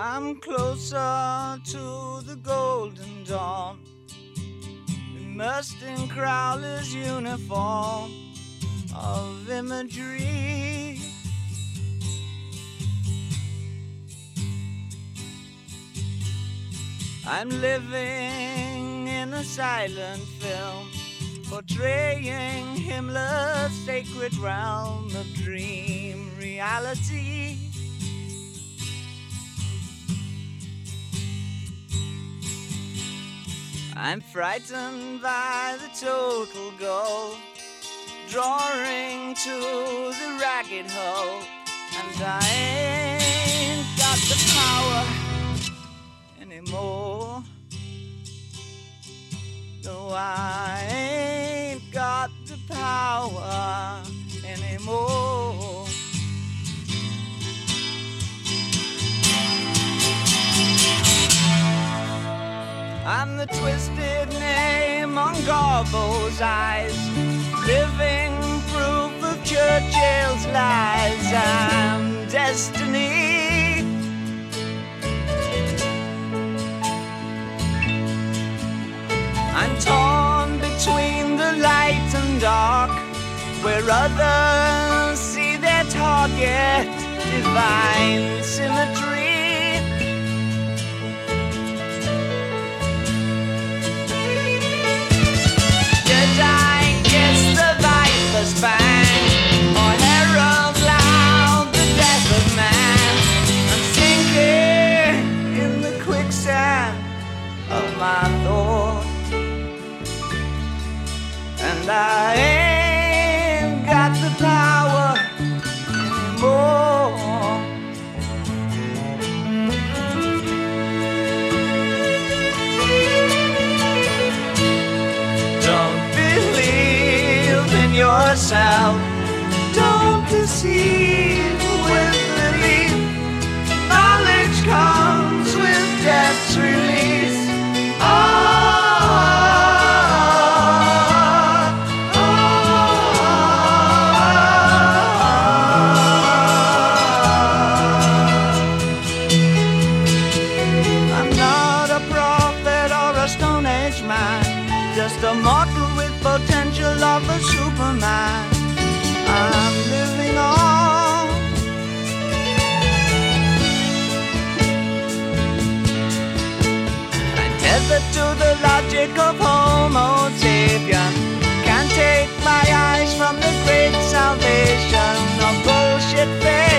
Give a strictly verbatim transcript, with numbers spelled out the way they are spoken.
I'm closer to the golden dawn, immersed in Crowley's uniform of imagery. I'm living in a silent film, portraying Himmler's sacred realm of dream reality. I'm frightened by the total goal, drawing to the ragged hole, and I ain't got the power anymore. No, I ain't got the power anymore. I'm the twisted name on Garbo's eyes, living proof of Churchill's lies. I'm destiny. I'm torn between the light and dark, where others see their target, divine symmetry. Did I kiss the viper's fang, or herald loud the death of man? I'm sinking in the quicksand of my thoughts, and I ain't got the power anymore. Don't believe in yourself, don't deceive with belief. Knowledge comes with death's release. Oh, just a mortal with potential of a Superman. I'm living on. I'm tethered to the logic of Homo sapien. Can't take my eyes from the great salvation of bullshit faith.